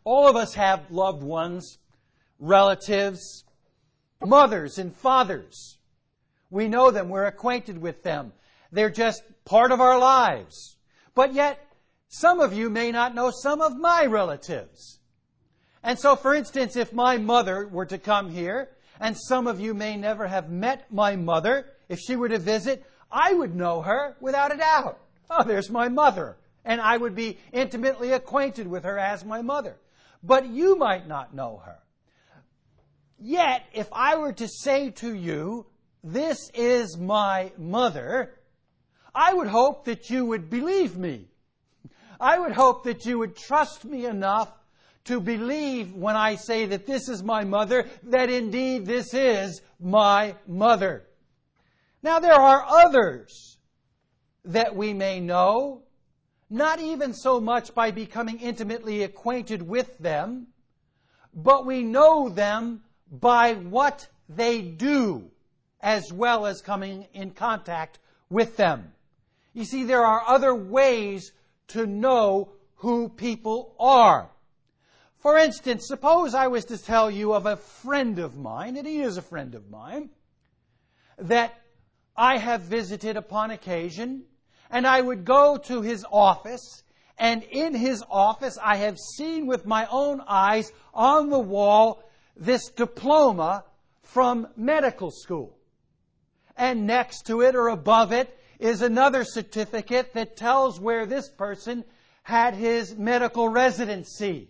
All of us have loved ones, relatives, mothers and fathers. We know them. We're acquainted with them. They're just part of our lives. But yet, some of you may not know some of my relatives. And so, for instance, if my mother were to come here, and some of you may never have met my mother, if she were to visit, I would know her without a doubt. Oh, there's my mother. And I would be intimately acquainted with her as my mother. But you might not know her. Yet, if I were to say to you, this is my mother, I would hope that you would believe me. I would hope that you would trust me enough to believe when I say that this is my mother, that indeed this is my mother. Now there are others that we may know, not even so much by becoming intimately acquainted with them, but we know them by what they do, as well as coming in contact with them. You see, there are other ways to know who people are. For instance, suppose I was to tell you of a friend of mine, and he is a friend of mine, that I have visited upon occasion, and I would go to his office, and in his office I have seen with my own eyes on the wall this diploma from medical school. And next to it or above it is another certificate that tells where this person had his medical residency.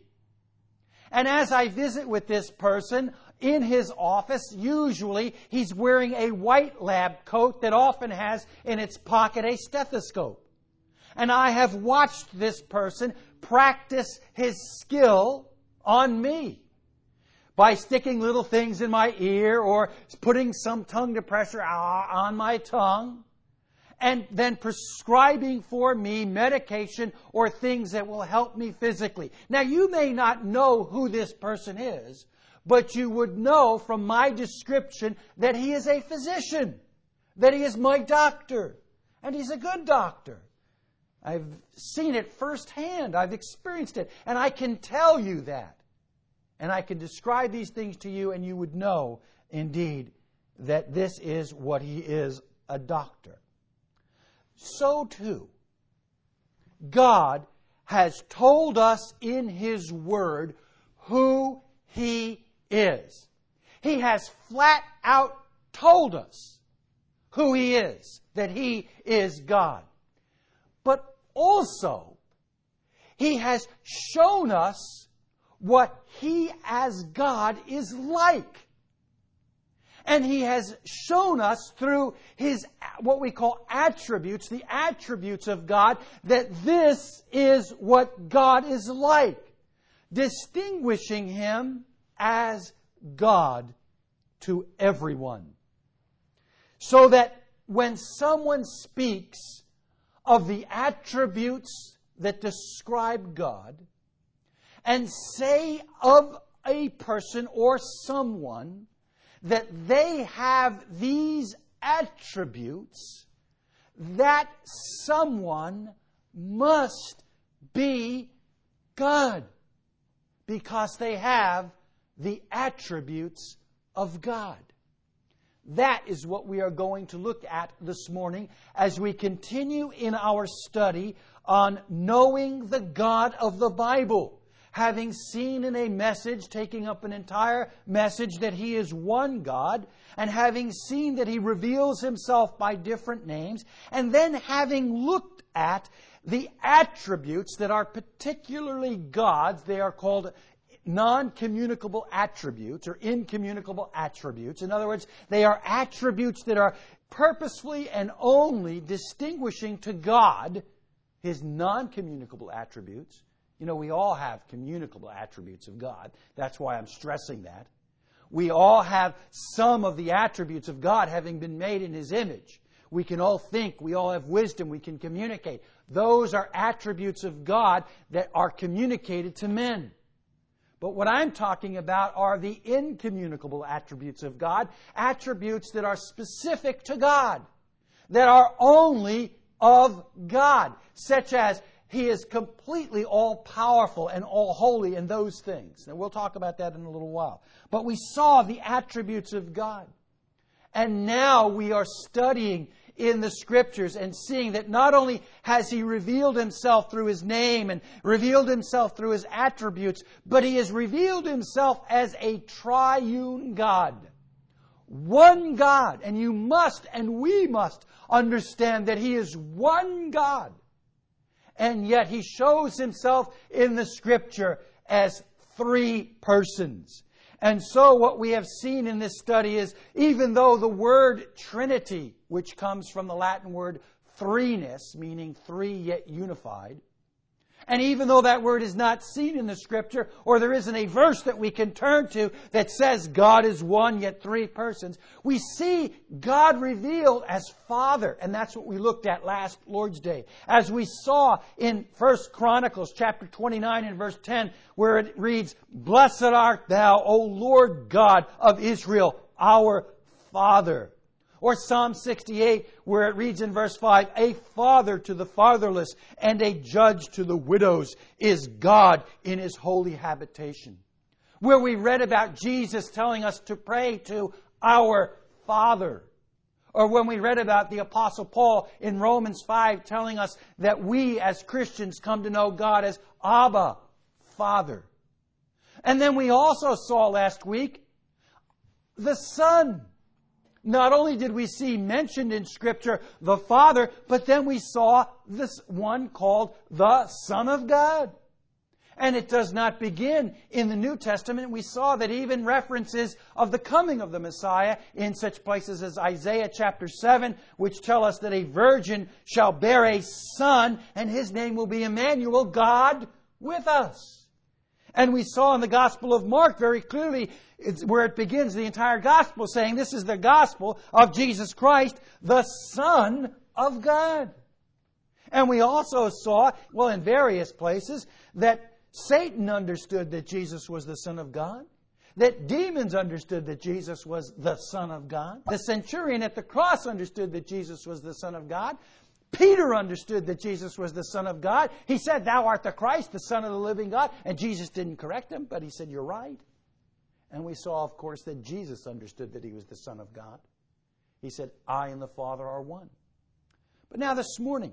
And as I visit with this person in his office, usually he's wearing a white lab coat that often has in its pocket a stethoscope. And I have watched this person practice his skill on me by sticking little things in my ear or putting some tongue depressor on my tongue, and then prescribing for me medication or things that will help me physically. Now, you may not know who this person is, but you would know from my description that he is a physician, that he is my doctor, and he's a good doctor. I've seen it firsthand. I've experienced it, and I can tell you that. And I can describe these things to you, and you would know, indeed, that this is what he is, a doctor. So too, God has told us in His Word who He is. He has flat out told us who He is, that He is God. But also, He has shown us what He as God is like. And He has shown us through His, what we call attributes, the attributes of God, that this is what God is like, distinguishing Him as God to everyone. So that when someone speaks of the attributes that describe God, and say of a person or someone that they have these attributes, that someone must be God, because they have the attributes of God. That is what we are going to look at this morning as we continue in our study on knowing the God of the Bible. Having seen in a message, taking up an entire message, that He is one God, and having seen that He reveals Himself by different names, and then having looked at the attributes that are particularly God's, they are called non-communicable attributes or incommunicable attributes. In other words, they are attributes that are purposefully and only distinguishing to God His non-communicable attributes. You know, we all have communicable attributes of God. That's why I'm stressing that. We all have some of the attributes of God having been made in His image. We can all think, we all have wisdom, we can communicate. Those are attributes of God that are communicated to men. But what I'm talking about are the incommunicable attributes of God, attributes that are specific to God, that are only of God, such as He is completely all-powerful and all-holy in those things. Now, we'll talk about that in a little while. But we saw the attributes of God. And now we are studying in the Scriptures and seeing that not only has He revealed Himself through His name and revealed Himself through His attributes, but He has revealed Himself as a triune God. One God. And you must and we must understand that He is one God. And yet He shows Himself in the Scripture as three persons. And so what we have seen in this study is, even though the word Trinity, which comes from the Latin word threeness, meaning three yet unified, and even though that word is not seen in the Scripture, or there isn't a verse that we can turn to that says God is one yet three persons, we see God revealed as Father. And that's what we looked at last Lord's Day. As we saw in 1 Chronicles chapter 29 and verse 10, where it reads, "Blessed art thou, O Lord God of Israel, our Father." Or Psalm 68, where it reads in verse 5, "A father to the fatherless and a judge to the widows is God in His holy habitation." Where we read about Jesus telling us to pray to our Father. Or when we read about the Apostle Paul in Romans 5 telling us that we as Christians come to know God as Abba, Father. And then we also saw last week the Son. Not only did we see mentioned in Scripture the Father, but then we saw this one called the Son of God. And it does not begin in the New Testament. We saw that even references of the coming of the Messiah in such places as Isaiah chapter 7, which tell us that a virgin shall bear a son, and His name will be Emmanuel, God with us. And we saw in the Gospel of Mark very clearly where it begins the entire Gospel saying this is the Gospel of Jesus Christ, the Son of God. And we also saw, well, in various places, that Satan understood that Jesus was the Son of God. That demons understood that Jesus was the Son of God. The centurion at the cross understood that Jesus was the Son of God. Peter understood that Jesus was the Son of God. He said, "Thou art the Christ, the Son of the living God." And Jesus didn't correct him, but He said, "You're right." And we saw, of course, that Jesus understood that He was the Son of God. He said, "I and the Father are one." But now this morning,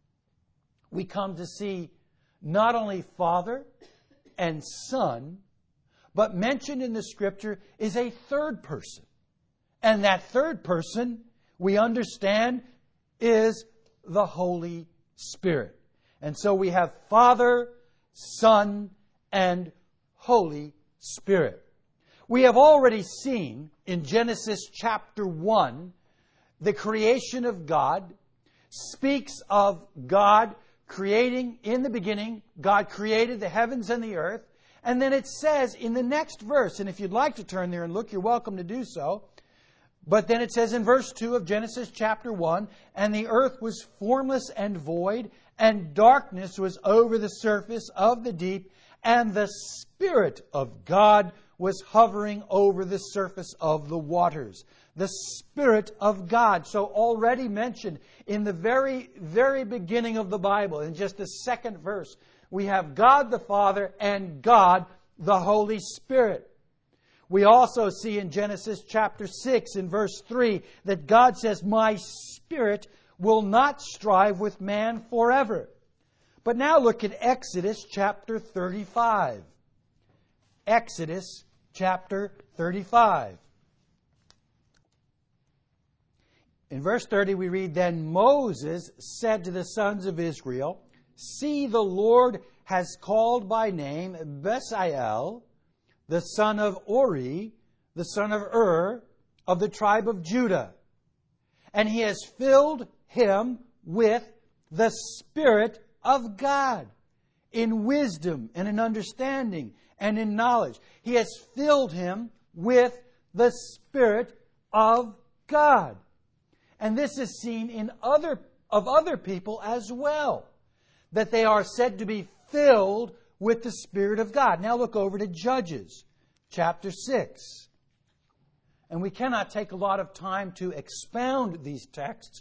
we come to see not only Father and Son, but mentioned in the Scripture is a third person. And that third person, we understand, is the Holy Spirit. And so we have Father, Son, and Holy Spirit. We have already seen in Genesis chapter 1, the creation of God speaks of God creating in the beginning. God created the heavens and the earth. And then it says in the next verse, and if you'd like to turn there and look, you're welcome to do so. But then it says in verse 2 of Genesis chapter 1, "And the earth was formless and void, and darkness was over the surface of the deep, and the Spirit of God was hovering over the surface of the waters." The Spirit of God. So already mentioned in the very, very beginning of the Bible, in just the second verse, we have God the Father and God the Holy Spirit. We also see in Genesis chapter 6 in verse 3 that God says, "My Spirit will not strive with man forever." But now look at Exodus chapter 35. Exodus chapter 35. In verse 30 we read, "Then Moses said to the sons of Israel, See, the Lord has called by name Bezalel, the son of Uri, the son of Ur, of the tribe of Judah. And He has filled him with the Spirit of God, in wisdom and in understanding and in knowledge." He has filled him with the Spirit of God. And this is seen in other people as well, that they are said to be filled with the Spirit of God. Now look over to Judges chapter 6. And we cannot take a lot of time to expound these texts.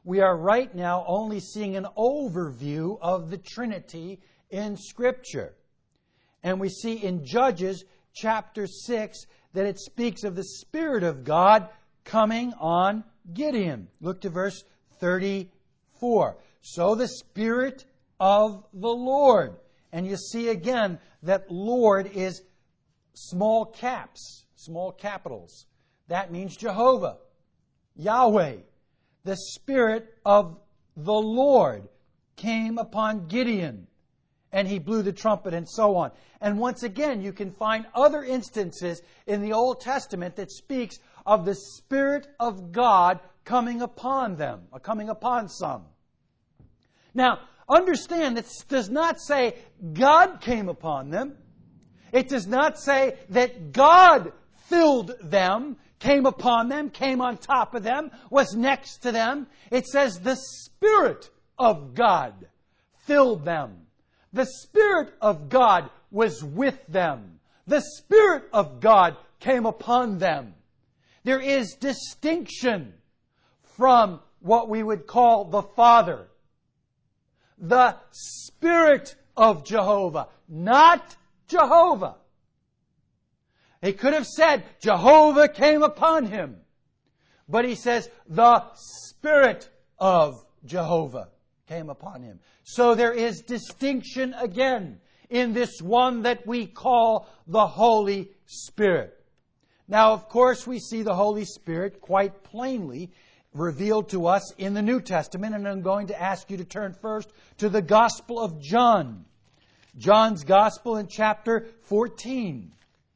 we are right now only seeing an overview of the Trinity in Scripture. And we see in Judges chapter 6 that it speaks of the Spirit of God coming on Gideon. Look to verse 34. So the Spirit of the Lord. And you see again that Lord is small caps, small capitals. That means Jehovah, Yahweh. The Spirit of the Lord came upon Gideon, and he blew the trumpet, and so on. And once again, you can find other instances in the Old Testament that speaks of the Spirit of God coming upon them, or coming upon some. Now, understand this does not say God came upon them. It does not say that God filled them, came upon them, came on top of them, was next to them. It says the Spirit of God filled them. The Spirit of God was with them. The Spirit of God came upon them. There is distinction from what we would call the Father. The Spirit of Jehovah, not Jehovah. He could have said, Jehovah came upon him. But he says, the Spirit of Jehovah came upon him. So there is distinction again in this one that we call the Holy Spirit. Now, of course, we see the Holy Spirit quite plainly revealed to us in the New Testament, and I'm going to ask you to turn first to the Gospel of John. John's Gospel in chapter 14.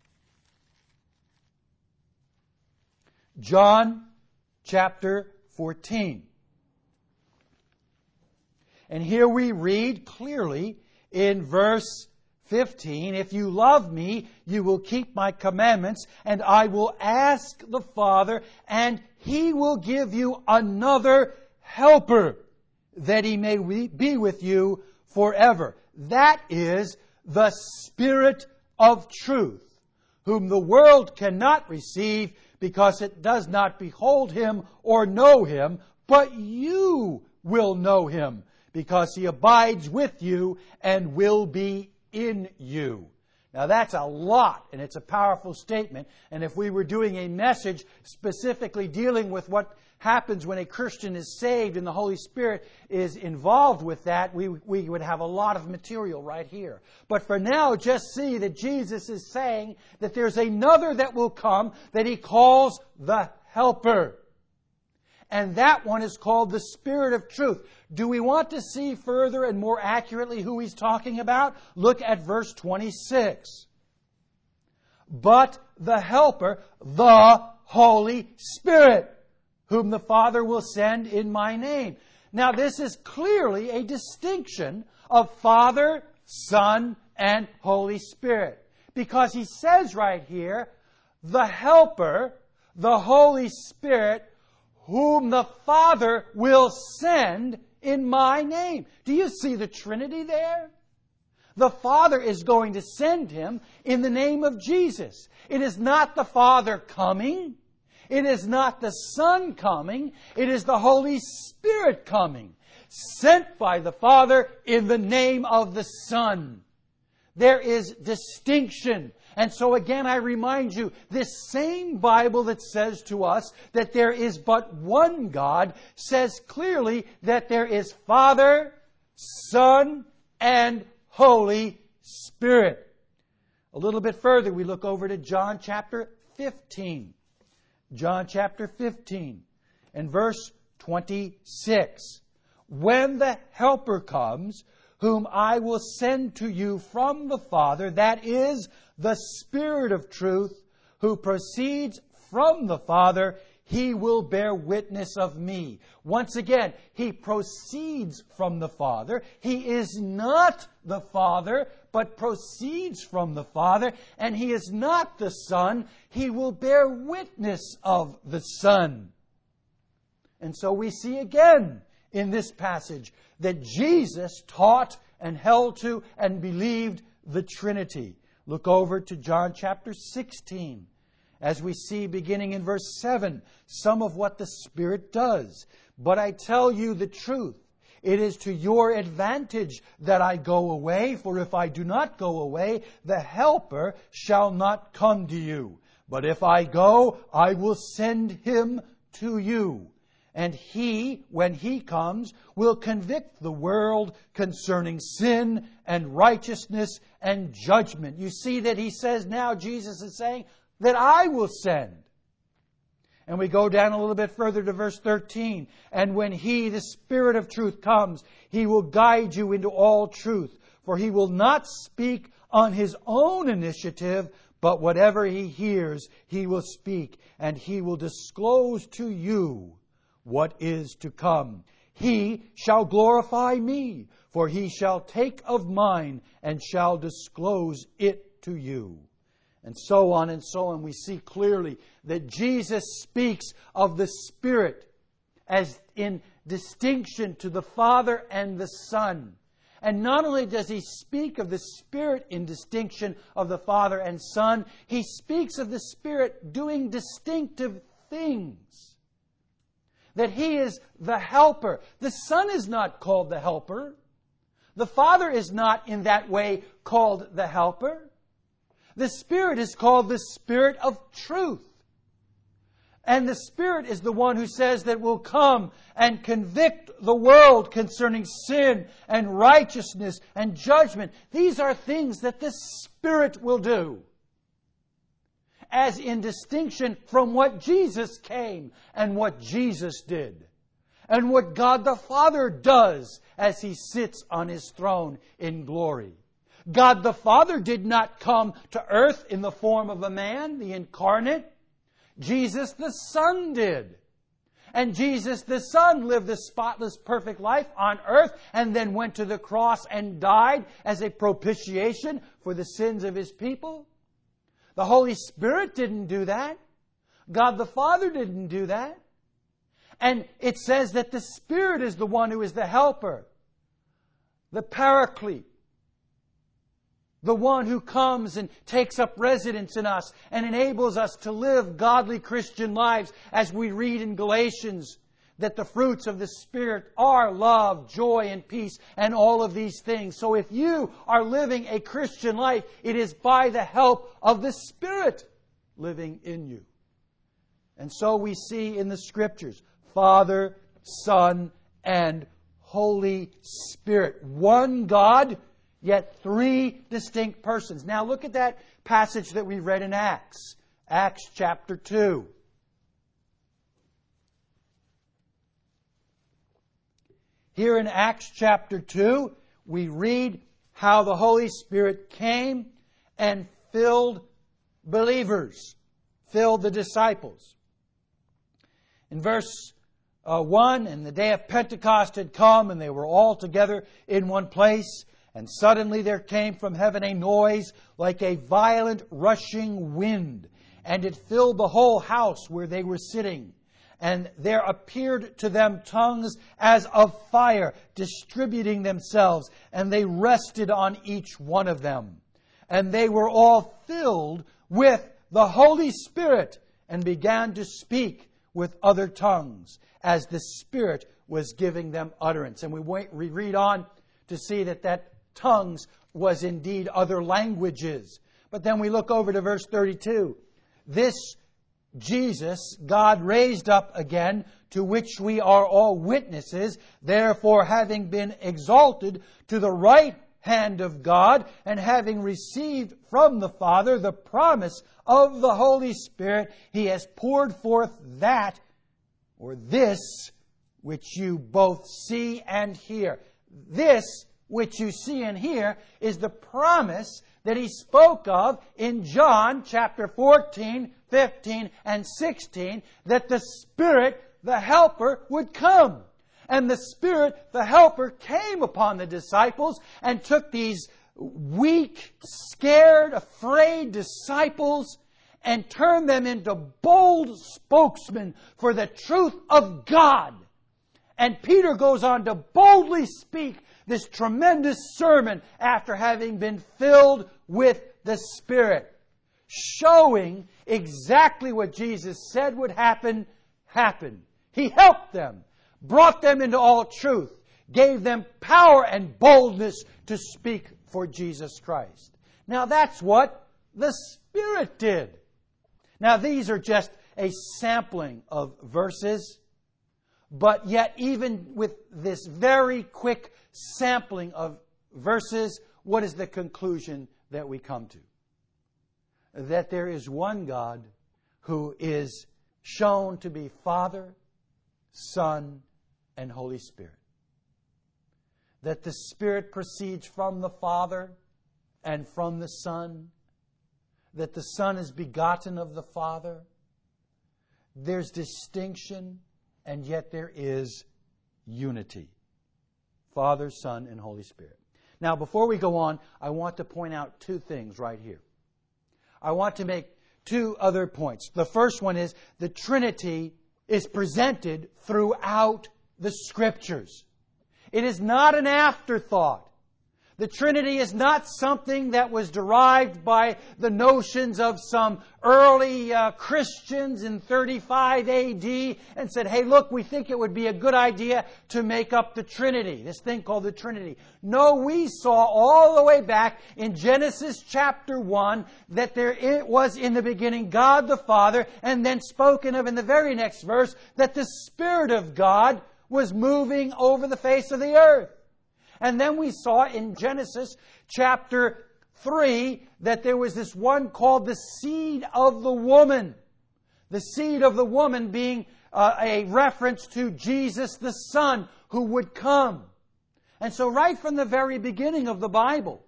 John chapter 14. And here we read clearly in verse 15, if you love me, you will keep my commandments, and I will ask the Father, and He will give you another helper, that He may be with you forever. That is the Spirit of truth, whom the world cannot receive, because it does not behold Him or know Him, but you will know Him, because He abides with you and will be in you. Now that's a lot, and it's a powerful statement. And if we were doing a message specifically dealing with what happens when a Christian is saved and the Holy Spirit is involved with that, we would have a lot of material right here. But for now, just see that Jesus is saying that there's another that will come that He calls the Helper. And that one is called the Spirit of truth. Do we want to see further and more accurately who He's talking about? Look at verse 26. But the Helper, the Holy Spirit, whom the Father will send in my name. Now this is clearly a distinction of Father, Son, and Holy Spirit. Because He says right here, the Helper, the Holy Spirit, whom the Father will send in my name. Do you see the Trinity there? The Father is going to send Him in the name of Jesus. It is not the Father coming. It is not the Son coming. It is the Holy Spirit coming, sent by the Father in the name of the Son. There is distinction. And so again, I remind you, this same Bible that says to us that there is but one God says clearly that there is Father, Son, and Holy Spirit. A little bit further, we look over to John chapter 15. John chapter 15 and verse 26. When the Helper comes, whom I will send to you from the Father, that is the Spirit of truth, who proceeds from the Father, He will bear witness of me. Once again, He proceeds from the Father. He is not the Father, but proceeds from the Father. And He is not the Son. He will bear witness of the Son. And so we see again in this passage that Jesus taught and held to and believed the Trinity. Look over to John chapter 16 as we see beginning in verse 7, some of what the Spirit does. But I tell you the truth. It is to your advantage that I go away, for if I do not go away, the Helper shall not come to you. But if I go, I will send him to you. And he, when he comes, will convict the world concerning sin and righteousness and judgment. You see that he says now, Jesus is saying, that I will send. And we go down a little bit further to verse 13. And when He, the Spirit of truth, comes, He will guide you into all truth. For He will not speak on His own initiative, but whatever He hears, He will speak. And He will disclose to you what is to come. He shall glorify Me, for He shall take of mine and shall disclose it to you. And so on and so on. We see clearly that Jesus speaks of the Spirit as in distinction to the Father and the Son. And not only does He speak of the Spirit in distinction of the Father and Son, He speaks of the Spirit doing distinctive things. That He is the helper. The Son is not called the helper. The Father is not in that way called the helper. The Spirit is called the Spirit of truth. And the Spirit is the one who says that will come and convict the world concerning sin and righteousness and judgment. These are things that the Spirit will do. As in distinction from what Jesus came and what Jesus did. And what God the Father does as He sits on His throne in glory. God the Father did not come to earth in the form of a man, the incarnate. Jesus the Son did. And Jesus the Son lived a spotless, perfect life on earth and then went to the cross and died as a propitiation for the sins of His people. The Holy Spirit didn't do that. God the Father didn't do that. And it says that the Spirit is the one who is the helper, the paraclete. The one who comes and takes up residence in us and enables us to live godly Christian lives, as we read in Galatians that the fruits of the Spirit are love, joy, and peace, and all of these things. So if you are living a Christian life, it is by the help of the Spirit living in you. And so we see in the Scriptures, Father, Son, and Holy Spirit. One God, yet three distinct persons. Now look at that passage that we read in Acts. Acts chapter 2. Here in Acts chapter 2, we read how the Holy Spirit came and filled believers, filled the disciples. In verse 1, and the day of Pentecost had come, and they were all together in one place. And suddenly there came from heaven a noise like a violent rushing wind, and it filled the whole house where they were sitting. And there appeared to them tongues as of fire, distributing themselves, and they rested on each one of them. And they were all filled with the Holy Spirit, and began to speak with other tongues, as the Spirit was giving them utterance. And we read on to see that tongues was indeed other languages. But then we look over to verse 32. This Jesus God raised up again, to which we are all witnesses, therefore having been exalted to the right hand of God, and having received from the Father the promise of the Holy Spirit, He has poured forth that, or this, which you both see and hear. This which you see and hear is the promise that He spoke of in John chapter 14, 15, and 16, that the Spirit, the Helper, would come. And the Spirit, the Helper, came upon the disciples and took these weak, scared, afraid disciples and turned them into bold spokesmen for the truth of God. And Peter goes on to boldly speak this tremendous sermon after having been filled with the Spirit, showing exactly what Jesus said would happen, happened. He helped them, brought them into all truth, gave them power and boldness to speak for Jesus Christ. Now that's what the Spirit did. Now these are just a sampling of verses, but yet even with this very quick sampling of verses, what is the conclusion that we come to? That there is one God who is shown to be Father, Son, and Holy Spirit. That the Spirit proceeds from the Father and from the Son. That the Son is begotten of the Father. There's distinction, and yet there is unity. Father, Son, and Holy Spirit. Now, before we go on, I want to point out two things right here. I want to make two other points. The first one is the Trinity is presented throughout the Scriptures. It is not an afterthought. The Trinity is not something that was derived by the notions of some early Christians in 35 A.D. and said, hey, look, we think it would be a good idea to make up the Trinity, this thing called the Trinity. No, we saw all the way back in Genesis chapter 1 that it was in the beginning God the Father, and then spoken of in the very next verse that the Spirit of God was moving over the face of the earth. And then we saw in Genesis chapter 3 that there was this one called the seed of the woman. The seed of the woman being a reference to Jesus the Son who would come. And so right from the very beginning of the Bible,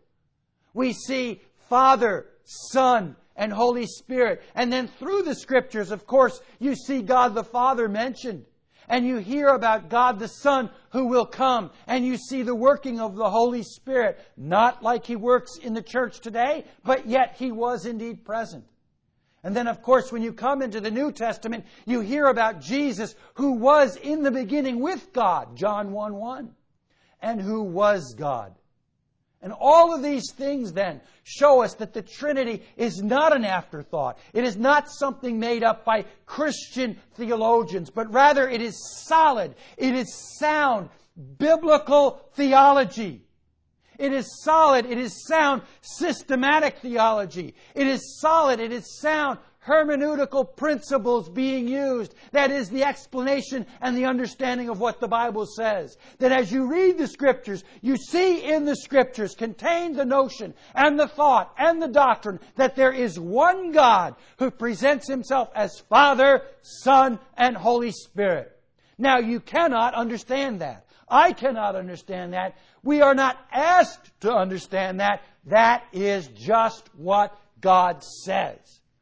we see Father, Son, and Holy Spirit. And then through the Scriptures, of course, you see God the Father mentioned. And you hear about God the Son who will come. And you see the working of the Holy Spirit. Not like He works in the church today, but yet He was indeed present. And then, of course, when you come into the New Testament, you hear about Jesus who was in the beginning with God, John 1:1, and who was God. And all of these things then show us that the Trinity is not an afterthought. It is not something made up by Christian theologians, but rather it is solid, it is sound, biblical theology. It is solid, it is sound, systematic theology. It is solid, it is sound, hermeneutical principles being used. That is the explanation and the understanding of what the Bible says. That as you read the Scriptures, you see in the Scriptures contained the notion and the thought and the doctrine that there is one God who presents Himself as Father, Son, and Holy Spirit. Now, you cannot understand that. I cannot understand that. We are not asked to understand that. That is just what God says.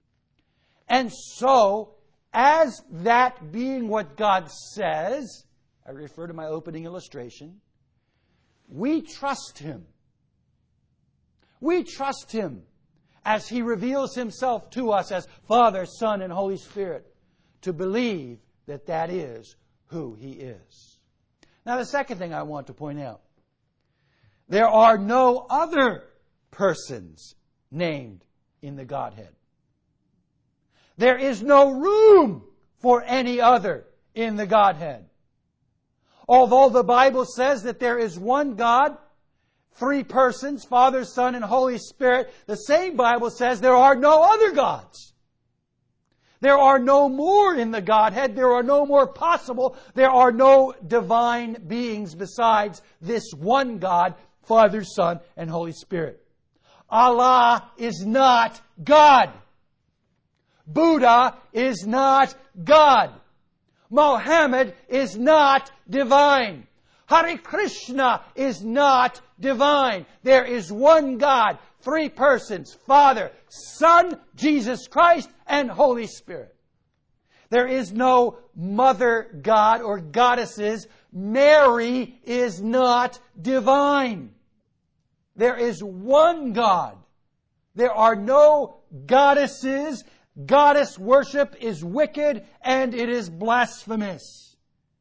And so, as that being what God says, I refer to my opening illustration, we trust Him. We trust Him as He reveals Himself to us as Father, Son, and Holy Spirit, to believe that that is who He is. Now, the second thing I want to point out, there are no other persons named in the Godhead. There is no room for any other in the Godhead. Although the Bible says that there is one God, three persons, Father, Son, and Holy Spirit, the same Bible says there are no other gods. There are no more in the Godhead. There are no more possible. There are no divine beings besides this one God, Father, Son, and Holy Spirit. Allah is not God. Buddha is not God. Mohammed is not divine. Hare Krishna is not divine. There is one God, three persons, Father, Son, Jesus Christ, and Holy Spirit. There is no mother god or goddesses. Mary is not divine. There is one God. There are no goddesses. Goddess worship is wicked and it is blasphemous.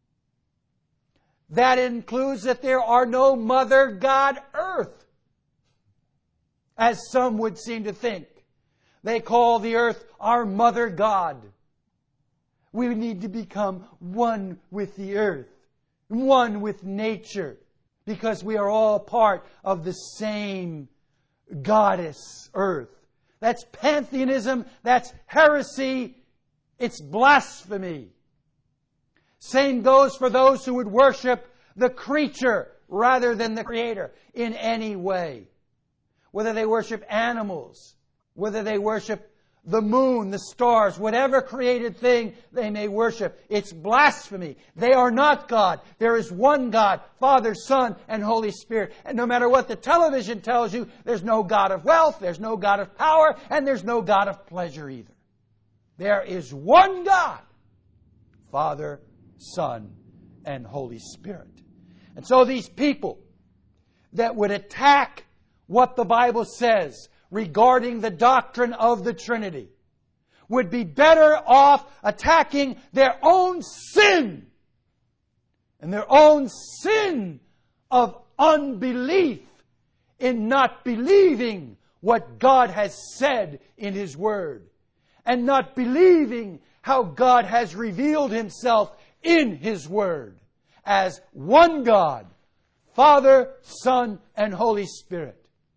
That includes that there are no mother god earth, as some would seem to think. They call the earth our mother God. We need to become one with the earth, one with nature, because we are all part of the same goddess, earth. That's pantheism, that's heresy, it's blasphemy. Same goes for those who would worship the creature rather than the Creator in any way. Whether they worship animals, whether they worship the moon, the stars, whatever created thing they may worship, it's blasphemy. They are not God. There is one God, Father, Son, and Holy Spirit. And no matter what the television tells you, there's no God of wealth, there's no God of power, and there's no God of pleasure either. There is one God, Father, Son, and Holy Spirit. And so these people that would attack what the Bible says regarding the doctrine of the Trinity would be better off attacking their own sin and their own sin of unbelief in not believing what God has said in His Word and not believing how God has revealed Himself in His Word as one God, Father, Son, and Holy Spirit.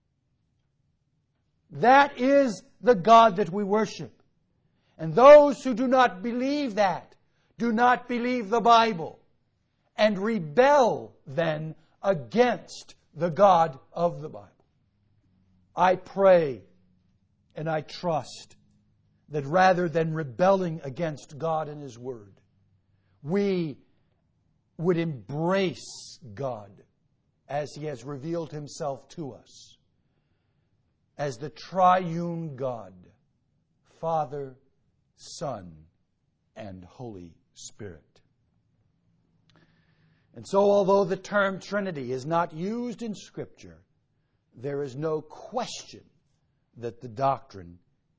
That is the God that we worship. And those who do not believe that, do not believe the Bible, and rebel then against the God of the Bible. I pray and I trust that rather than rebelling against God and His Word, we would embrace God as He has revealed Himself to us as the triune God, Father, Son, and Holy Spirit. And so, although the term Trinity is not used in Scripture, there is no question that the doctrine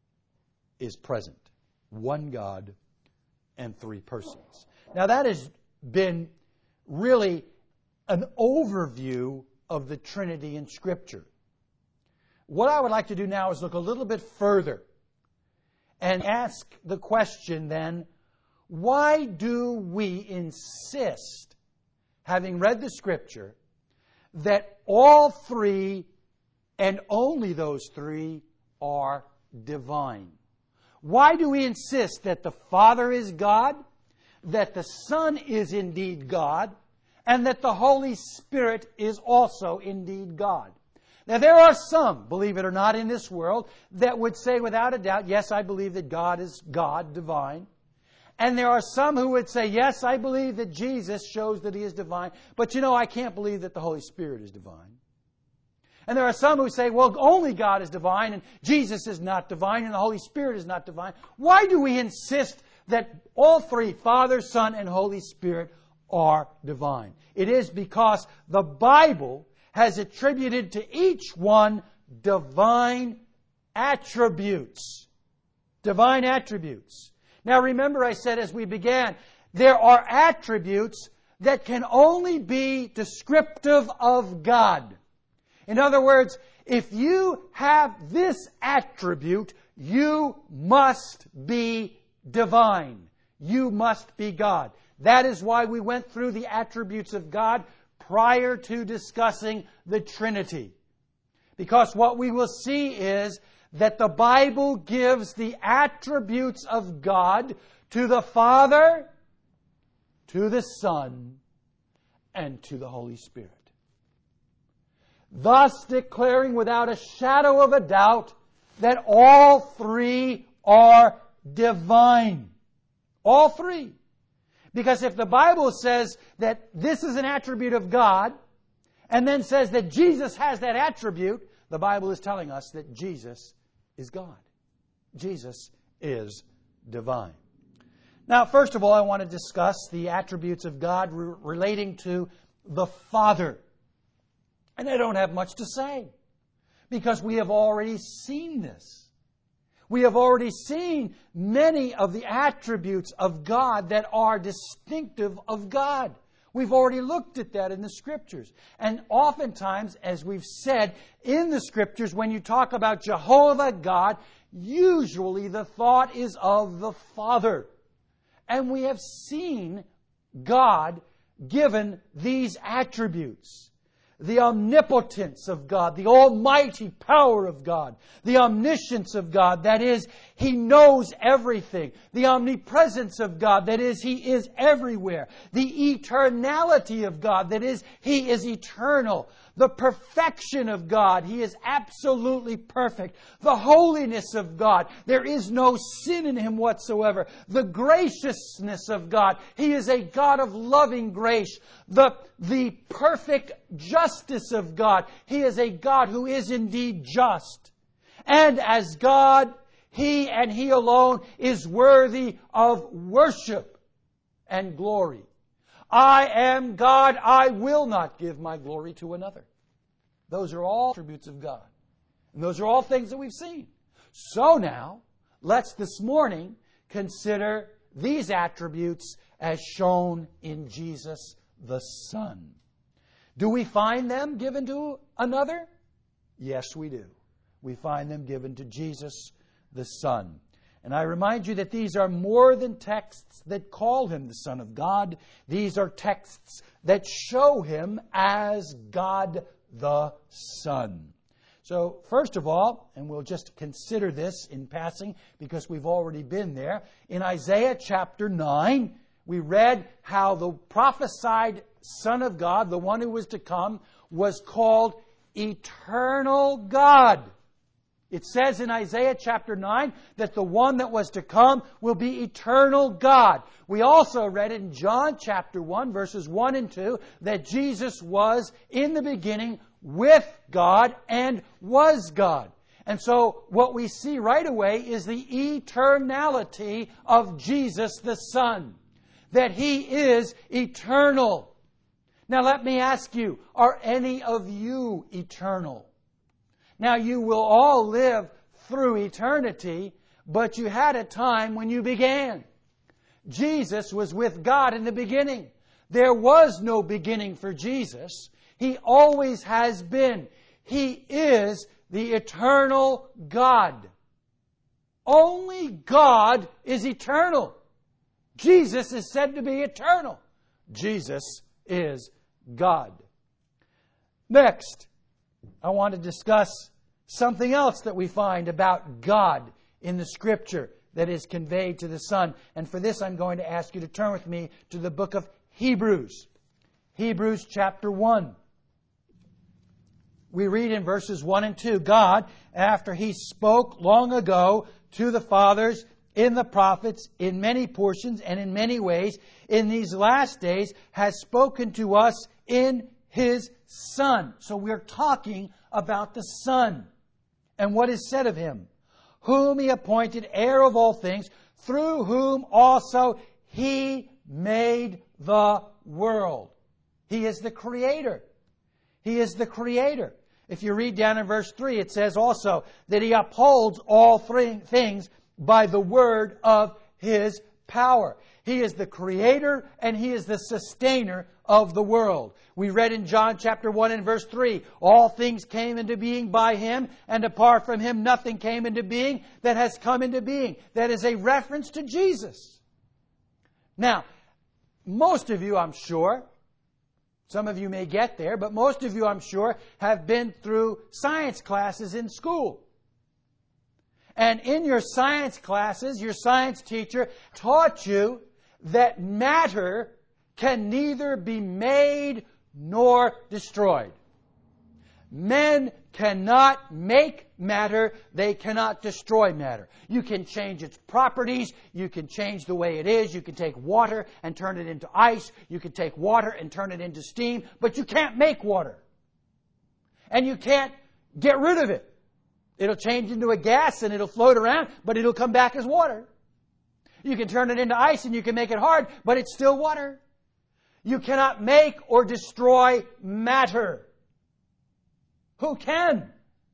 is present. One God and three persons. Now, that has been really an overview of the Trinity in Scripture. What I would like to do now is look a little bit further and ask the question then, why do we insist, having read the Scripture, that all three and only those three are divine? Why do we insist that the Father is God, that the Son is indeed God, and that the Holy Spirit is also indeed God? Now, there are some, believe it or not, in this world that would say without a doubt, yes, I believe that God is God, divine. And there are some who would say, yes, I believe that Jesus shows that He is divine, but I can't believe that the Holy Spirit is divine. And there are some who say, well, only God is divine, and Jesus is not divine, and the Holy Spirit is not divine. Why do we insist that all three, Father, Son, and Holy Spirit, are divine? It is because the Bible has attributed to each one divine attributes. Divine attributes. Now remember I said as we began, there are attributes that can only be descriptive of God. In other words, if you have this attribute, you must be divine. You must be God. That is why we went through the attributes of God prior to discussing the Trinity. Because what we will see is that the Bible gives the attributes of God to the Father, to the Son, and to the Holy Spirit. Thus declaring without a shadow of a doubt that all three are divine. All three. Because if the Bible says that this is an attribute of God, and then says that Jesus has that attribute, the Bible is telling us that Jesus is God. Jesus is divine. Now, first of all, I want to discuss the attributes of God relating to the Father. And I don't have much to say, because we have already seen this. We have already seen many of the attributes of God that are distinctive of God. We've already looked at that in the Scriptures. And oftentimes, as we've said, in the Scriptures, when you talk about Jehovah God, usually the thought is of the Father. And we have seen God given these attributes. The omnipotence of God, the almighty power of God, the omniscience of God, that is, He knows everything. The omnipresence of God, that is, He is everywhere. The eternality of God, that is, He is eternal. The perfection of God, He is absolutely perfect. The holiness of God, there is no sin in Him whatsoever. The graciousness of God, He is a God of loving grace. The perfect justice of God, He is a God who is indeed just. And as God, He and He alone is worthy of worship and glory. I am God, I will not give my glory to another. Those are all attributes of God. And those are all things that we've seen. So now, let's this morning consider these attributes as shown in Jesus the Son. Do we find them given to another? Yes, we do. We find them given to Jesus the Son. And I remind you that these are more than texts that call Him the Son of God. These are texts that show Him as God the Son. So, first of all, and we'll just consider this in passing because we've already been there, in Isaiah chapter 9, we read how the prophesied Son of God, the one who was to come, was called Eternal God. It says in Isaiah chapter 9 that the one that was to come will be eternal God. We also read in John chapter 1, verses 1 and 2, that Jesus was in the beginning with God and was God. And so what we see right away is the eternality of Jesus the Son. That He is eternal. Now let me ask you, are any of you eternal? Now, you will all live through eternity, but you had a time when you began. Jesus was with God in the beginning. There was no beginning for Jesus. He always has been. He is the eternal God. Only God is eternal. Jesus is said to be eternal. Jesus is God. Next, I want to discuss something else that we find about God in the Scripture that is conveyed to the Son. And for this, I'm going to ask you to turn with me to the book of Hebrews. Hebrews chapter 1. We read in verses 1 and 2, God, after He spoke long ago to the fathers in the prophets, in many portions and in many ways, in these last days, has spoken to us in His Son. So we're talking about the Son. And what is said of Him? Whom He appointed heir of all things, through whom also He made the world. He is the Creator. He is the Creator. If you read down in verse 3, it says also that He upholds all things by the word of His power. He is the Creator and He is the sustainer of the world. We read in John chapter 1 and verse 3, all things came into being by Him, and apart from Him nothing came into being that has come into being. That is a reference to Jesus. Now, most of you, I'm sure, some of you may get there, but most of you, I'm sure, have been through science classes in school. And in your science classes, your science teacher taught you that matter can neither be made nor destroyed. Men cannot make matter, they cannot destroy matter. You can change its properties, you can change the way it is, you can take water and turn it into ice, you can take water and turn it into steam, but you can't make water. And you can't get rid of it. It'll change into a gas and it'll float around, but it'll come back as water. You can turn it into ice and you can make it hard, but it's still water. You cannot make or destroy matter. Who can?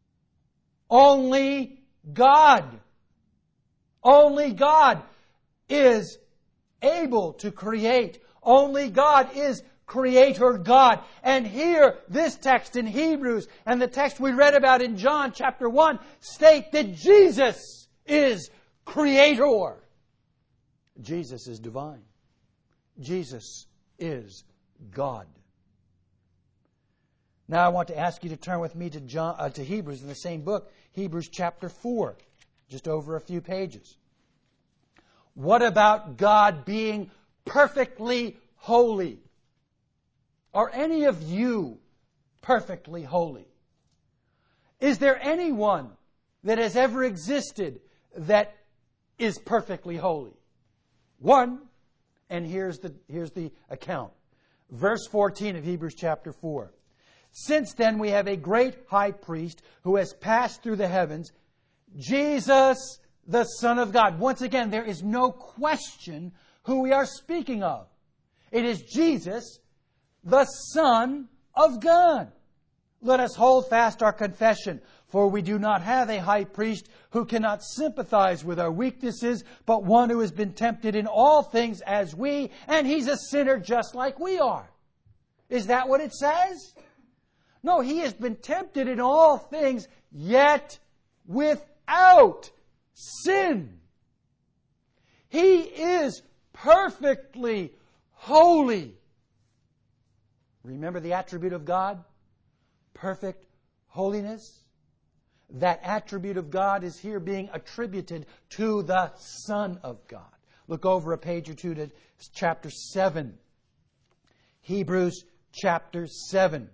Only God. Only God is able to create. Only God is Creator God. And here, this text in Hebrews and the text we read about in John chapter 1 state that Jesus is Creator. Jesus is divine. Jesus is God. Now I want to ask you to turn with me to Hebrews in the same book, Hebrews chapter 4, just over a few pages. What about God being perfectly holy? Are any of you perfectly holy? Is there anyone that has ever existed that is perfectly holy? One, and here's the account. Verse 14 of Hebrews chapter 4. Since then we have a great high priest who has passed through the heavens, Jesus, the Son of God. Once again, there is no question who we are speaking of. It is Jesus, the Son of God. Let us hold fast our confession, for we do not have a high priest who cannot sympathize with our weaknesses, but one who has been tempted in all things as we, and He's a sinner just like we are. Is that what it says? No, He has been tempted in all things, yet without sin. He is perfectly holy. Remember the attribute of God? Perfect holiness. That attribute of God is here being attributed to the Son of God. Look over a page or two to chapter 7. Hebrews chapter 7.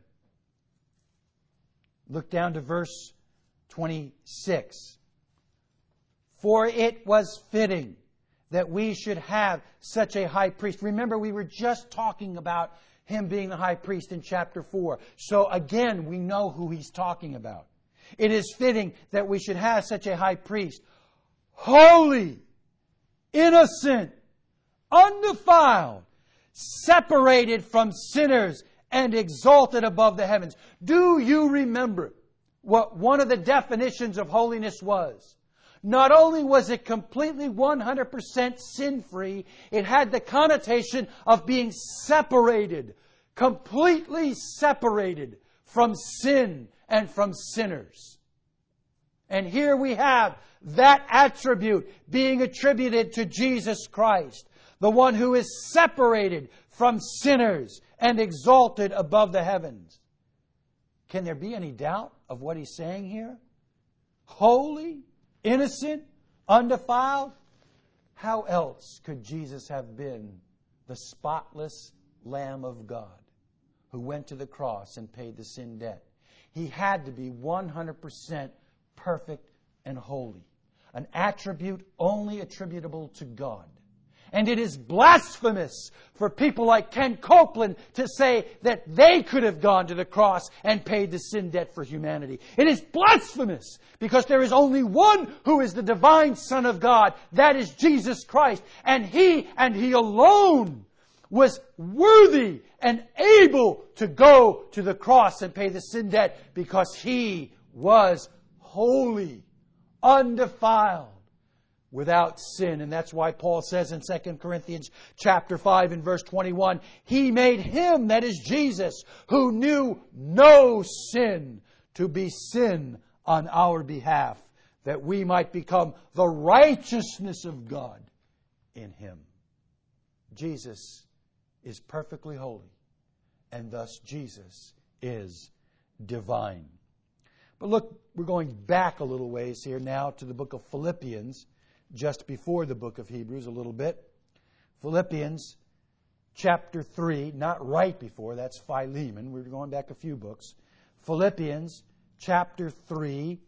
Look down to verse 26. For it was fitting that we should have such a high priest. Remember, we were just talking about Him being the high priest in chapter 4. So again, we know who He's talking about. It is fitting that we should have such a high priest, holy, innocent, undefiled, separated from sinners, and exalted above the heavens. Do you remember what one of the definitions of holiness was? Not only was it completely 100% sin-free, it had the connotation of being separated, completely separated from sin and from sinners. And here we have that attribute being attributed to Jesus Christ, the one who is separated from sinners and exalted above the heavens. Can there be any doubt of what he's saying here? Holy, innocent, undefiled. How else could Jesus have been the spotless Lamb of God who went to the cross and paid the sin debt? He had to be 100% perfect and holy, an attribute only attributable to God. And it is blasphemous for people like Ken Copeland to say that they could have gone to the cross and paid the sin debt for humanity. It is blasphemous because there is only one who is the divine Son of God. That is Jesus Christ. And He alone was worthy and able to go to the cross and pay the sin debt because He was holy, undefiled, without sin. And that's why Paul says in 2 Corinthians chapter 5 and verse 21, He made Him, that is Jesus, who knew no sin, to be sin on our behalf, that we might become the righteousness of God in Him. Jesus is perfectly holy, and thus Jesus is divine. But look, we're going back a little ways here now to the book of Philippians, just before the book of Hebrews a little bit. Philippians chapter 3, not right before, that's Philemon. We're going back a few books. Philippians chapter 3,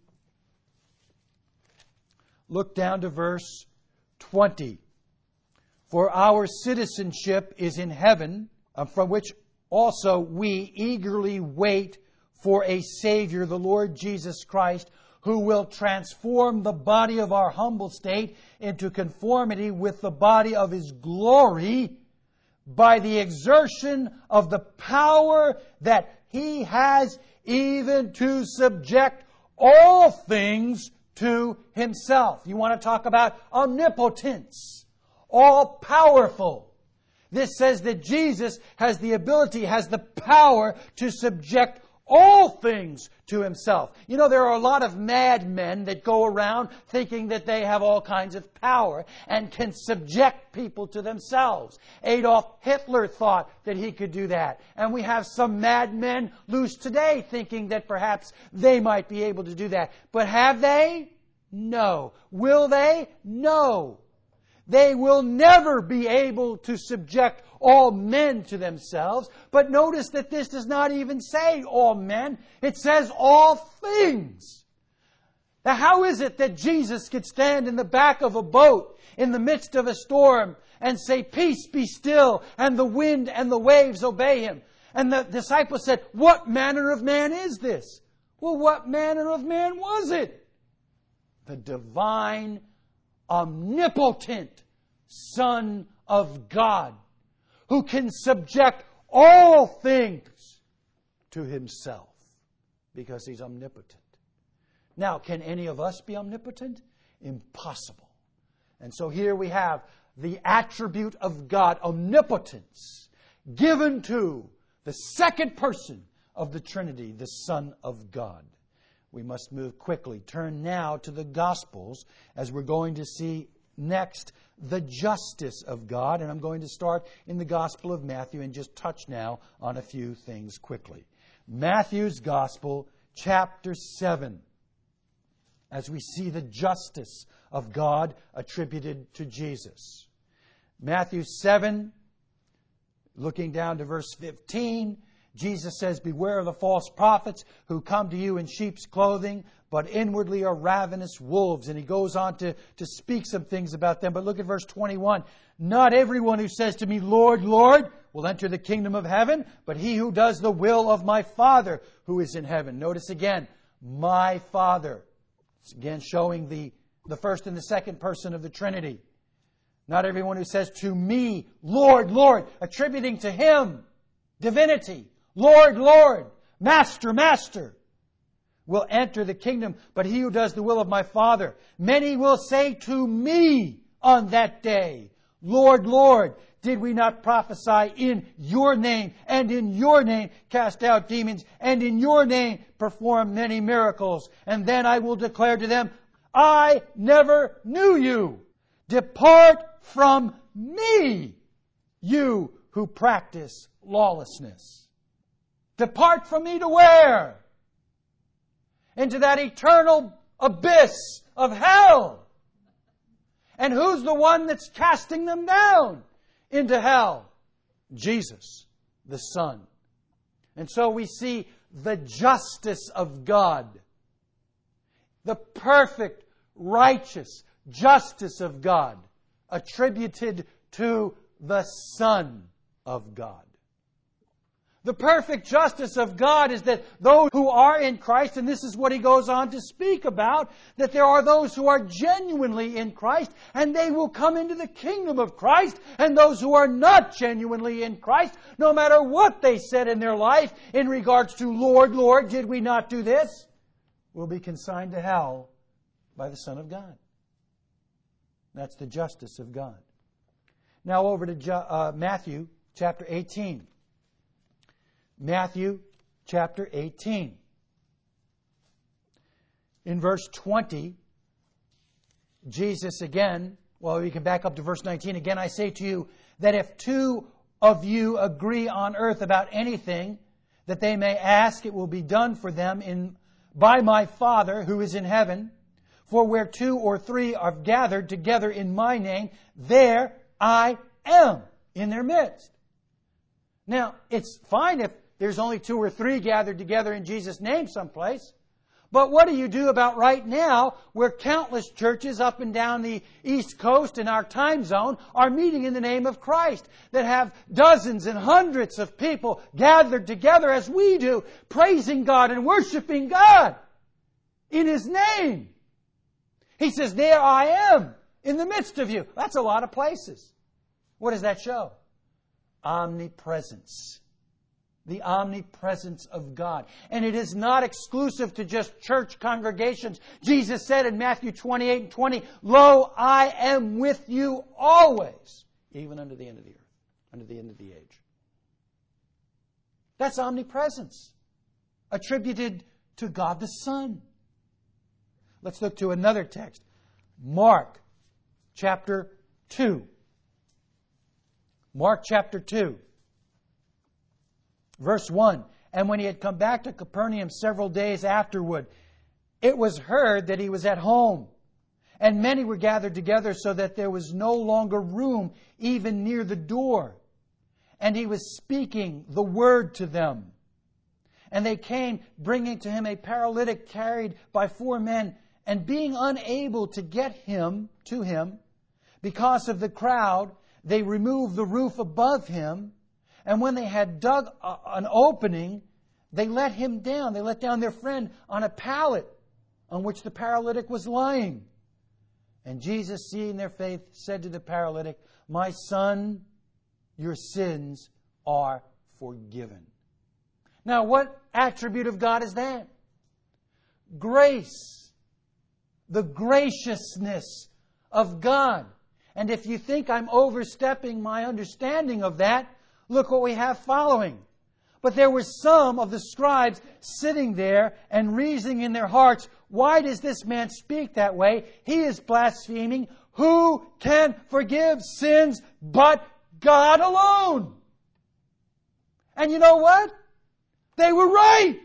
look down to verse 20. For our citizenship is in heaven, from which also we eagerly wait for a Savior, the Lord Jesus Christ, who will transform the body of our humble state into conformity with the body of His glory by the exertion of the power that He has, even to subject all things to Himself. You want to talk about omnipotence, all powerful. This says that Jesus has the ability, has the power to subject all things to Himself. You know, there are a lot of madmen that go around thinking that they have all kinds of power and can subject people to themselves. Adolf Hitler thought that he could do that. And we have some madmen loose today thinking that perhaps they might be able to do that. But have they? No. Will they? No. They will never be able to subject all men to themselves. But notice that this does not even say all men. It says all things. Now, how is it that Jesus could stand in the back of a boat in the midst of a storm and say, "Peace, be still," and the wind and the waves obey Him? And the disciples said, "What manner of man is this?" Well, what manner of man was it? The divine, omnipotent Son of God, who can subject all things to Himself because He's omnipotent. Now, can any of us be omnipotent? Impossible. And so here we have the attribute of God, omnipotence, given to the second person of the Trinity, the Son of God. We must move quickly. Turn now to the Gospels as we're going to see next the justice of God. And I'm going to start in the Gospel of Matthew and just touch now on a few things quickly. Matthew's Gospel, chapter 7, as we see the justice of God attributed to Jesus. Matthew 7, looking down to verse 15, Jesus says, "Beware of the false prophets who come to you in sheep's clothing, but inwardly are ravenous wolves." And he goes on to speak some things about them. But look at verse 21. "Not everyone who says to me, 'Lord, Lord,' will enter the kingdom of heaven, but he who does the will of my Father who is in heaven." Notice again, my Father. It's again showing the first and the second person of the Trinity. Not everyone who says to me, "Lord, Lord," attributing to Him divinity. "Lord, Lord," Master, Master, will enter the kingdom, but he who does the will of my Father. "Many will say to me on that day, 'Lord, Lord, did we not prophesy in your name, and in your name cast out demons, and in your name perform many miracles?' And then I will declare to them, 'I never knew you. Depart from me, you who practice lawlessness.'" Depart from me to where? Into that eternal abyss of hell. And who's the one that's casting them down into hell? Jesus, the Son. And so we see the justice of God. The perfect, righteous justice of God attributed to the Son of God. The perfect justice of God is that those who are in Christ, and this is what he goes on to speak about, that there are those who are genuinely in Christ, and they will come into the kingdom of Christ, and those who are not genuinely in Christ, no matter what they said in their life in regards to, "Lord, Lord, did we not do this?" will be consigned to hell by the Son of God. That's the justice of God. Now over to Matthew chapter 18. Matthew chapter 18. In verse 20, Jesus again, well, we can back up to verse 19. "Again, I say to you that if two of you agree on earth about anything that they may ask, it will be done for them by my Father who is in heaven. For where two or three are gathered together in my name, there I am in their midst." Now, it's fine if there's only two or three gathered together in Jesus' name someplace. But what do you do about right now where countless churches up and down the East Coast in our time zone are meeting in the name of Christ, that have dozens and hundreds of people gathered together as we do, praising God and worshiping God in His name? He says, "There I am in the midst of you." That's a lot of places. What does that show? Omnipresence. The omnipresence of God. And it is not exclusive to just church congregations. Jesus said in Matthew 28 and 20, "Lo, I am with you always, even unto the end of the earth." unto the end of the age. That's omnipresence, attributed to God the Son. Let's look to another text. Mark chapter 2. Mark chapter 2. Verse 1. And when he had come back to Capernaum several days afterward, it was heard that he was at home. And many were gathered together so that there was no longer room even near the door. And he was speaking the word to them. And they came, bringing to him a paralytic carried by 4 men, and being unable to get him to him, because of the crowd, they removed the roof above him. And when they had dug an opening, they let him down. They let down their friend on a pallet on which the paralytic was lying. And Jesus, seeing their faith, said to the paralytic, My son, your sins are forgiven. Now, what attribute of God is that? Grace. The graciousness of God. And if you think I'm overstepping my understanding of that, look what we have following. But there were some of the scribes sitting there and reasoning in their hearts, why does this man speak that way? He is blaspheming. Who can forgive sins but God alone? And you know what? They were right.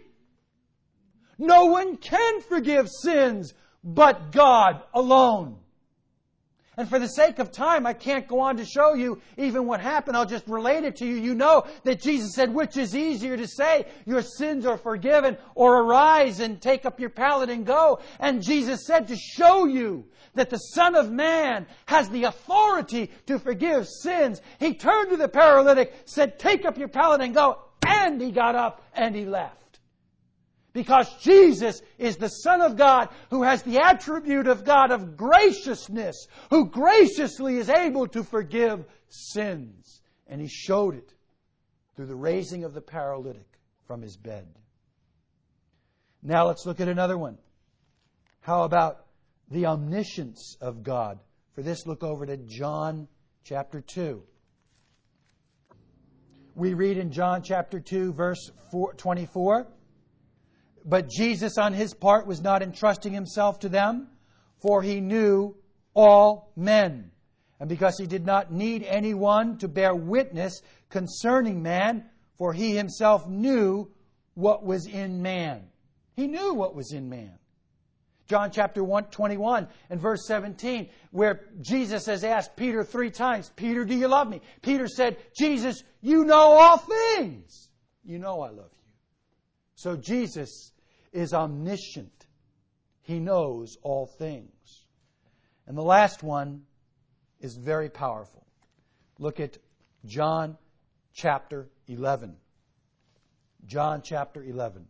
No one can forgive sins but God alone. And for the sake of time, I can't go on to show you even what happened. I'll just relate it to you. You know that Jesus said, which is easier to say, your sins are forgiven, or arise and take up your pallet and go. And Jesus said, to show you that the Son of Man has the authority to forgive sins, He turned to the paralytic, said, take up your pallet and go. And he got up and he left. Because Jesus is the Son of God who has the attribute of God of graciousness, who graciously is able to forgive sins. And He showed it through the raising of the paralytic from his bed. Now let's look at another one. How about the omniscience of God? For this, look over to John chapter 2. We read in John chapter 2, verse 24, But Jesus on His part was not entrusting Himself to them, for He knew all men. And because He did not need anyone to bear witness concerning man, for He Himself knew what was in man. He knew what was in man. John chapter 21 and verse 17, where Jesus has asked Peter 3 times, Peter, do you love me? Peter said, Jesus, you know all things. You know I love you. So Jesus is omniscient. He knows all things. And the last one is very powerful. Look at John chapter 11. John chapter 11.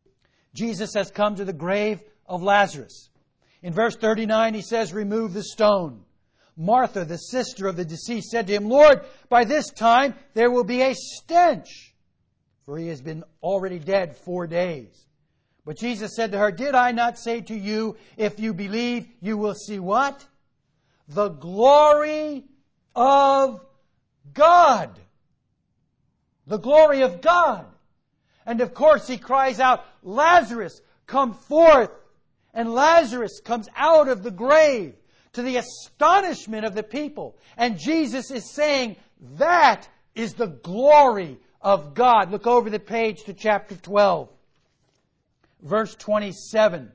Jesus has come to the grave of Lazarus. In verse 39, He says, remove the stone. Martha, the sister of the deceased, said to Him, Lord, by this time there will be a stench, for he has been already dead 4 days. But Jesus said to her, did I not say to you, if you believe, you will see what? The glory of God. The glory of God. And of course He cries out, Lazarus, come forth. And Lazarus comes out of the grave to the astonishment of the people. And Jesus is saying, that is the glory of God. Look over the page to chapter 12. Verse 27.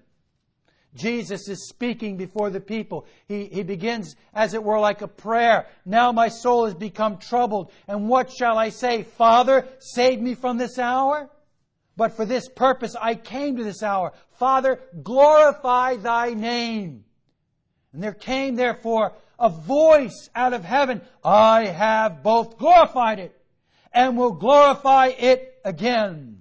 Jesus is speaking before the people. He begins, as it were, like a prayer. Now my soul has become troubled. And what shall I say? Father, save me from this hour? But for this purpose I came to this hour. Father, glorify Thy name. And there came, therefore, a voice out of heaven. I have both glorified it and will glorify it again.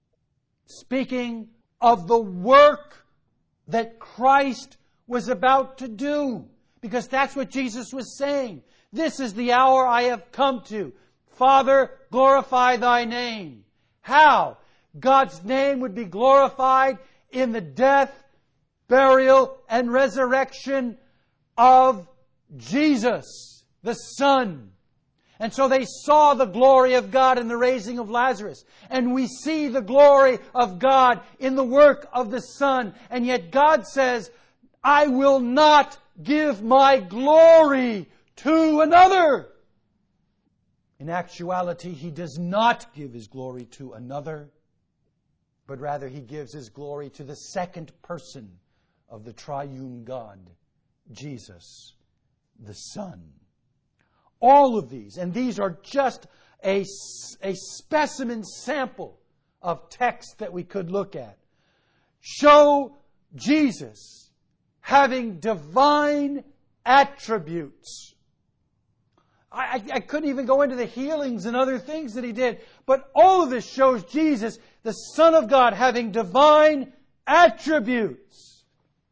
Speaking of the work that Christ was about to do. Because that's what Jesus was saying. This is the hour I have come to. Father, glorify Thy name. How? God's name would be glorified in the death, burial, and resurrection of Jesus, the Son. And so they saw the glory of God in the raising of Lazarus. And we see the glory of God in the work of the Son. And yet God says, I will not give my glory to another. In actuality, He does not give His glory to another, but rather He gives His glory to the second person of the triune God, Jesus, the Son. All of these, and these are just a specimen sample of text that we could look at, show Jesus having divine attributes. I couldn't even go into the healings and other things that He did, but all of this shows Jesus, the Son of God, having divine attributes.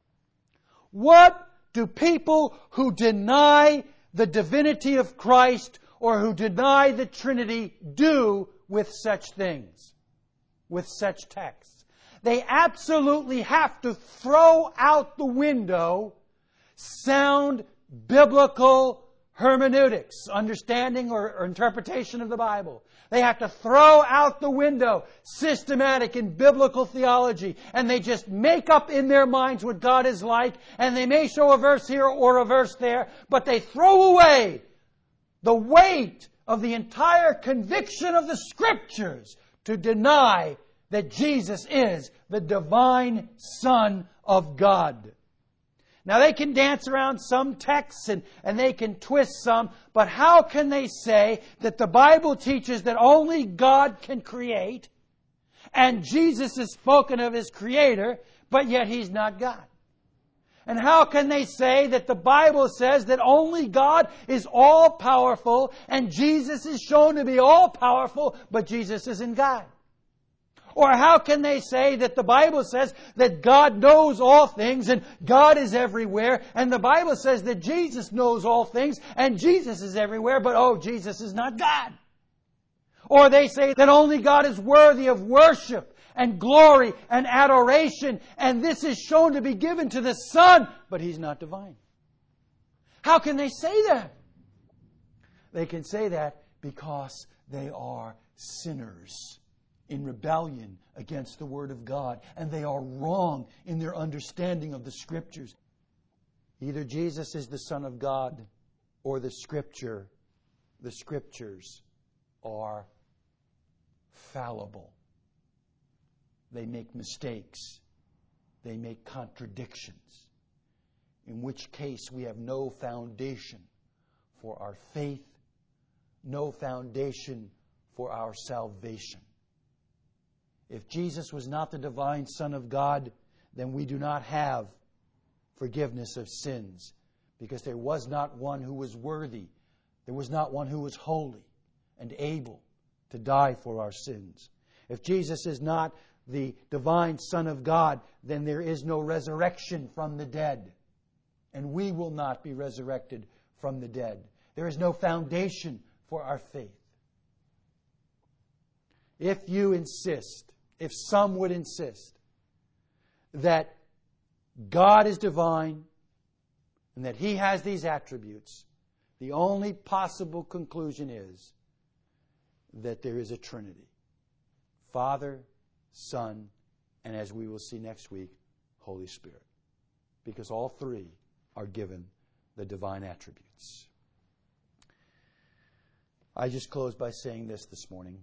What do people who deny the divinity of Christ or who deny the Trinity do with such things, with such texts? They absolutely have to throw out the window sound biblical hermeneutics, understanding or interpretation of the Bible. They have to throw out the window systematic and biblical theology, and they just make up in their minds what God is like, and they may show a verse here or a verse there, but they throw away the weight of the entire conviction of the Scriptures to deny that Jesus is the divine Son of God. Now they can dance around some texts and they can twist some, but how can they say that the Bible teaches that only God can create, and Jesus is spoken of as Creator, but yet He's not God? And how can they say that the Bible says that only God is all-powerful, and Jesus is shown to be all-powerful, but Jesus isn't God? Or how can they say that the Bible says that God knows all things and God is everywhere, and the Bible says that Jesus knows all things and Jesus is everywhere, but Jesus is not God? Or they say that only God is worthy of worship and glory and adoration, and this is shown to be given to the Son, but He's not divine. How can they say that? They can say that because they are sinners in rebellion against the Word of God, and they are wrong in their understanding of the Scriptures. Either Jesus is the Son of God or the Scriptures are fallible. They make mistakes. They make contradictions. In which case we have no foundation for our faith, no foundation for our salvation. If Jesus was not the divine Son of God, then we do not have forgiveness of sins, because there was not one who was worthy. There was not one who was holy and able to die for our sins. If Jesus is not the divine Son of God, then there is no resurrection from the dead, and we will not be resurrected from the dead. There is no foundation for our faith. If some would insist that God is divine and that He has these attributes, the only possible conclusion is that there is a Trinity. Father, Son, and as we will see next week, Holy Spirit. Because all three are given the divine attributes. I just close by saying this morning.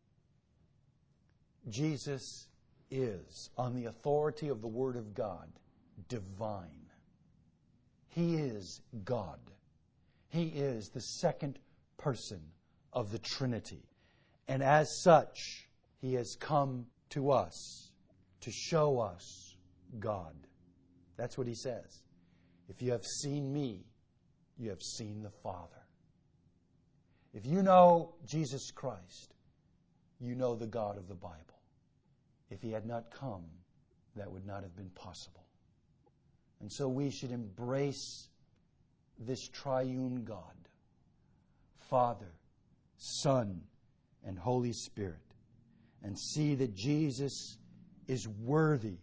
Jesus is, on the authority of the Word of God, divine. He is God. He is the second person of the Trinity. And as such, He has come to us to show us God. That's what He says. If you have seen me, you have seen the Father. If you know Jesus Christ, you know the God of the Bible. If He had not come, that would not have been possible. And so we should embrace this triune God, Father, Son, and Holy Spirit, and see that Jesus is worthy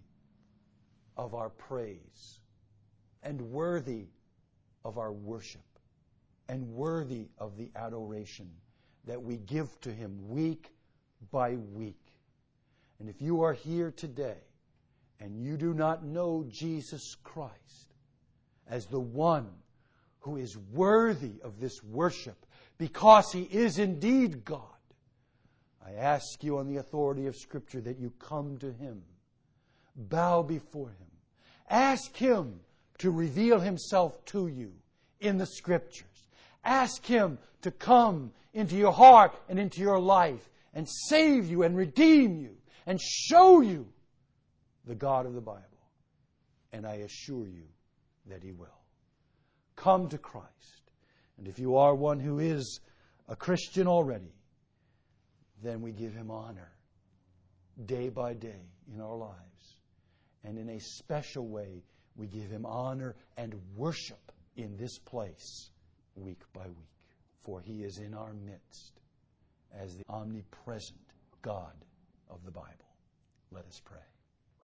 of our praise and worthy of our worship. and worthy of the adoration that we give to Him week by week. And if you are here today and you do not know Jesus Christ as the one who is worthy of this worship because He is indeed God, I ask you on the authority of Scripture that you come to Him, bow before Him, ask Him to reveal Himself to you in the Scriptures. Ask Him to come into your heart and into your life and save you and redeem you and show you the God of the Bible. And I assure you that He will. Come to Christ. And if you are one who is a Christian already, then we give Him honor day by day in our lives. And in a special way, we give Him honor and worship in this place week by week. For He is in our midst as the omnipresent God of the Bible. Let us pray.